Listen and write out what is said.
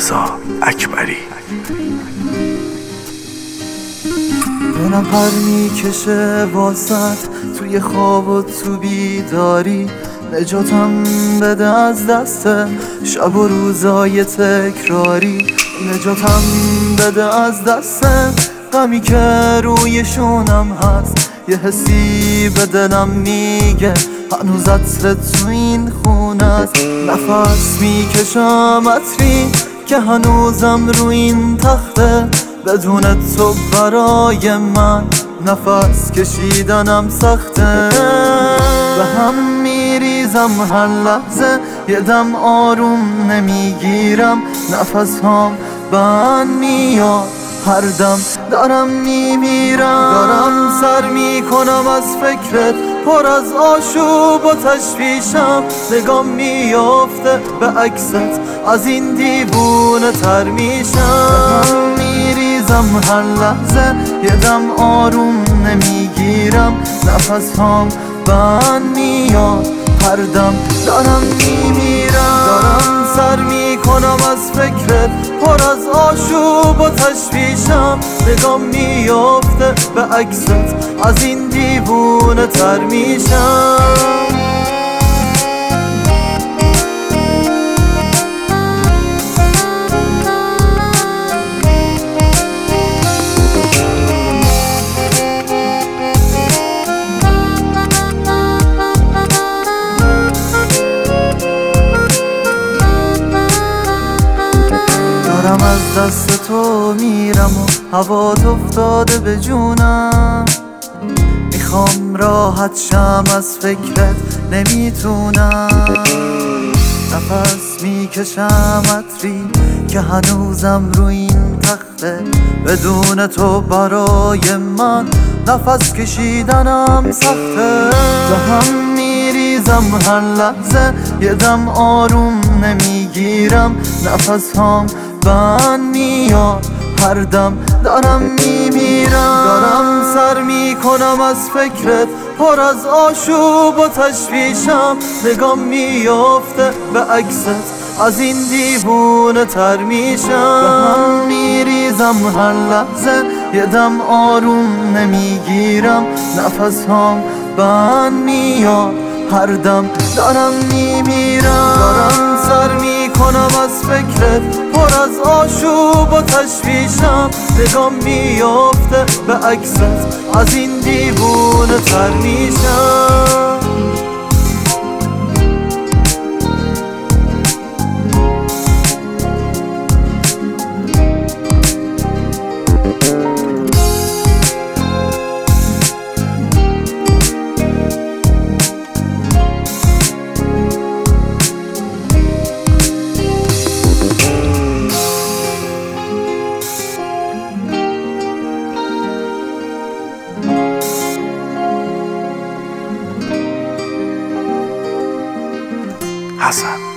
رضا اکبری. دلم پر میکشه واسط توی خواب و تو بیداری، نجاتم بده از دست شب و روزای تکراری، نجاتم بده از دست غمی که روی شونم هست. یه حسی به دلم میگه هنوز عطر تو این خونه است. نفس میکشم عطری که هنوزم رو این تخته، بدون تو برای من نفس کشیدنم سخته. به هم میریزم هر لحظه، یه دم آروم نمیگیرم، نفس هام بند میاد، هر دم دارم میمیرم. دارم سر میکنم از فکرت، پر از آشوب و تشویشم، نگام میافته به عکست، از این دیوونه تر میشم. میریزم هر لحظه، یه دم آروم نمیگیرم، نفس هام بند میاد، هر دم دارم میمیرم. دارم سر میکنم از فکرت، پر از آشوب و تشویشم، نگام میافته به عکست، از این دیوونه تر میشم. دارم از دست تو میرم و هوات افتاده به جونم، میخوام راحت شم از فکرت نمیتونم. نفس میکشم عطری که هنوزم رو این تخته، بدون تو برای من نفس کشیدنم سخته. به هم میریزم هر لحظه، یه دم آروم نمیگیرم، نفس هام بند میاد، هر دم دارم میمیرم. دارم سر میکنم از فکرت، پر از آشوب و تشویشم، نگام میافته به عکست، از این دیوونه تر میشم. به هم میریزم هر لحظه، یه دم آروم نمیگیرم، نفس هام بند میاد، هر دم دارم میمیرم. دارم سر میکنم از فکرت، پر از آشوب و تشویشم، نگام میافته به عکست، از این دیوونه تر میشم. حسن